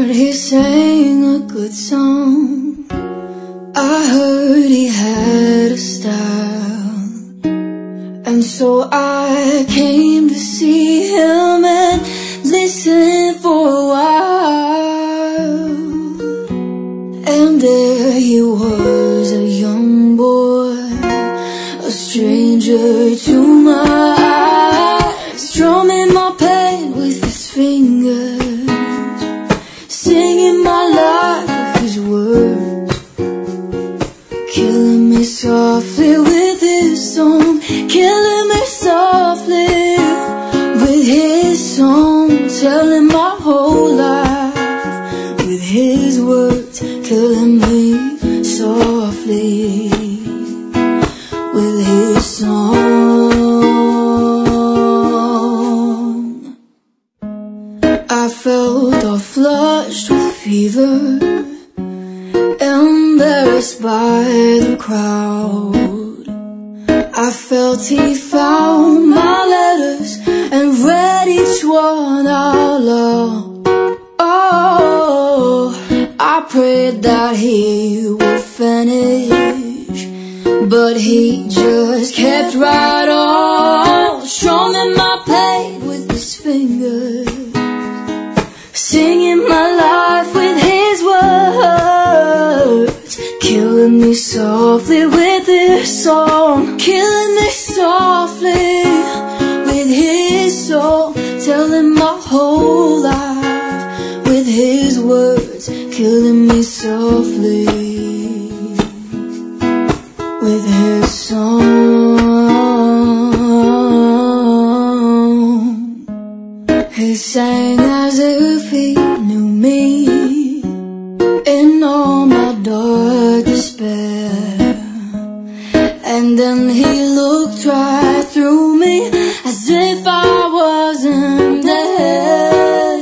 heard he sang a good song. I heard he had a style, and so I came to see him and listen for a while. And there he was, a young boy, a stranger to my eyes, strumming my pain with his fingers, singing my life with his words, killing me softly with his song, killing me softly with his song, telling my whole life with his words, killing me softly with his song. I felt all flushed with fever, embarrassed by the crowd. I felt he found my letters and read each one out loud. Oh, I prayed that he would finish, but he just kept right on, strumming my pain with his fingers, singing my life with his words, killing me softly with his song, killing me softly with his song, telling my whole life with his words, killing me softly with his song. He sang as if he knew me in all my dark despair, and then he looked right through me as if I wasn't there,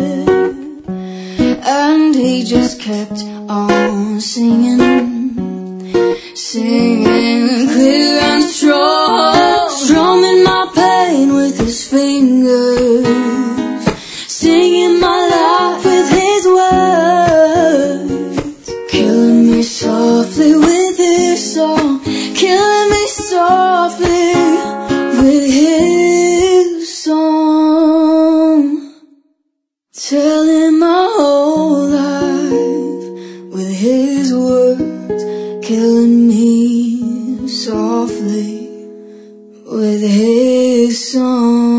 and he just kept on singing, singing clear and strong, strumming my pain with his fingers, singing my life with his words, killing me softly with his song, killing me softly with his song, telling my whole life with his words, killing me softly with his song.